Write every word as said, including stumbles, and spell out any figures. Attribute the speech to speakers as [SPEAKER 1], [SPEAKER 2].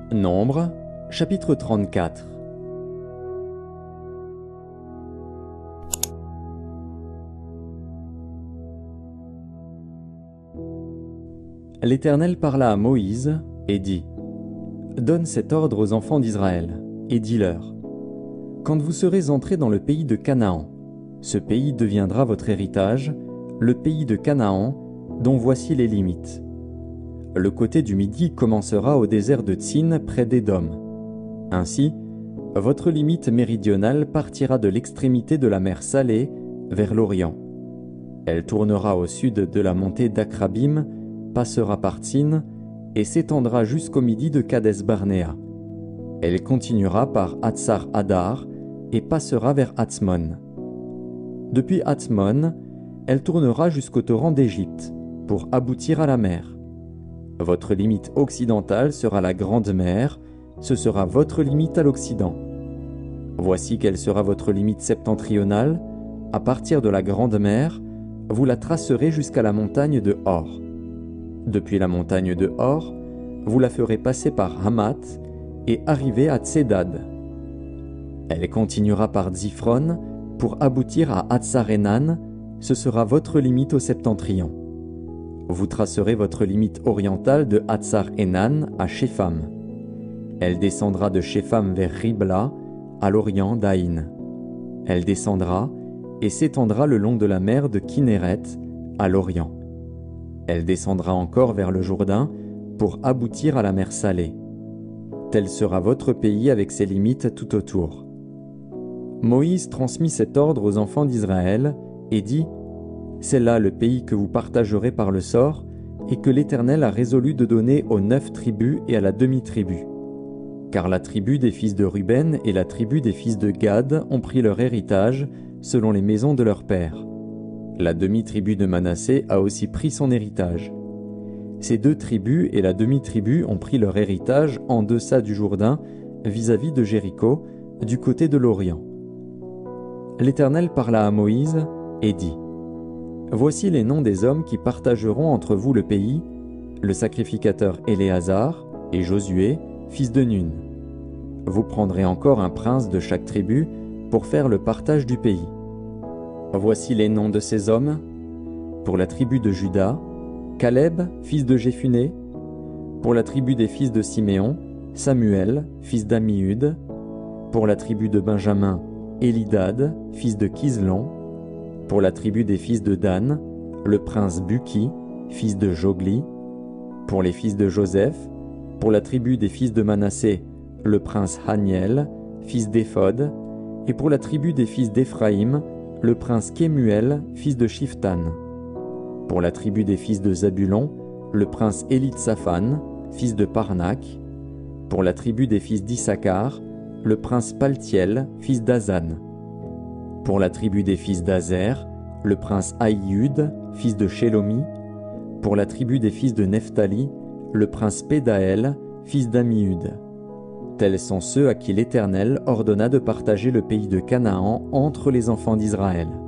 [SPEAKER 1] Nombre, chapitre trente-quatre. L'Éternel parla à Moïse et dit : Donne cet ordre aux enfants d'Israël, et dis-leur : Quand vous serez entrés dans le pays de Canaan, ce pays deviendra votre héritage, le pays de Canaan, dont voici les limites. Le côté du midi commencera au désert de Tsin, près d'Édom. Ainsi, votre limite méridionale partira de l'extrémité de la mer Salée vers l'Orient. Elle tournera au sud de la montée d'Akrabim, passera par Tsin et s'étendra jusqu'au midi de Kades Barnéa. Elle continuera par Hatsar Adar et passera vers Hatzmon. Depuis Hatzmon, elle tournera jusqu'au torrent d'Égypte pour aboutir à la mer. Votre limite occidentale sera la Grande Mer, ce sera votre limite à l'Occident. Voici quelle sera votre limite septentrionale. À partir de la Grande Mer, vous la tracerez jusqu'à la montagne de Hor. Depuis la montagne de Hor, vous la ferez passer par Hamath et arriver à Tsedad. Elle continuera par Ziphron pour aboutir à Hatsar-Enan, ce sera votre limite au septentrion. Vous tracerez votre limite orientale de Hatsar-Enan à Shepham. Elle descendra de Shepham vers Ribla, à l'orient d'Aïn. Elle descendra et s'étendra le long de la mer de Kinéret, à l'orient. Elle descendra encore vers le Jourdain pour aboutir à la mer Salée. Tel sera votre pays avec ses limites tout autour. Moïse transmit cet ordre aux enfants d'Israël et dit : C'est là le pays que vous partagerez par le sort et que l'Éternel a résolu de donner aux neuf tribus et à la demi-tribu. Car la tribu des fils de Ruben et la tribu des fils de Gad ont pris leur héritage selon les maisons de leurs pères. La demi-tribu de Manassé a aussi pris son héritage. Ces deux tribus et la demi-tribu ont pris leur héritage en deçà du Jourdain, vis-à-vis de Jéricho, du côté de l'Orient. L'Éternel parla à Moïse et dit : Voici les noms des hommes qui partageront entre vous le pays, le sacrificateur Éléazar et Josué, fils de Nun. Vous prendrez encore un prince de chaque tribu pour faire le partage du pays. Voici les noms de ces hommes. Pour la tribu de Juda, Caleb, fils de Jéphuné. Pour la tribu des fils de Siméon, Samuel, fils d'Ammiud. Pour la tribu de Benjamin, Élidad, fils de Kislon. Pour la tribu des fils de Dan, le prince Buki, fils de Jogli. Pour les fils de Joseph, pour la tribu des fils de Manassé, le prince Haniel, fils d'Éphod. Et pour la tribu des fils d'Éphraïm, le prince Kémuel, fils de Shiftan. Pour la tribu des fils de Zabulon, le prince Élitsaphan, fils de Parnak. Pour la tribu des fils d'Issachar, le prince Paltiel, fils d'Azan. Pour la tribu des fils d'Azer, le prince Aïud, fils de Shelomi. Pour la tribu des fils de Nephtali, le prince Pédaël, fils d'Ammiud. Tels sont ceux à qui l'Éternel ordonna de partager le pays de Canaan entre les enfants d'Israël.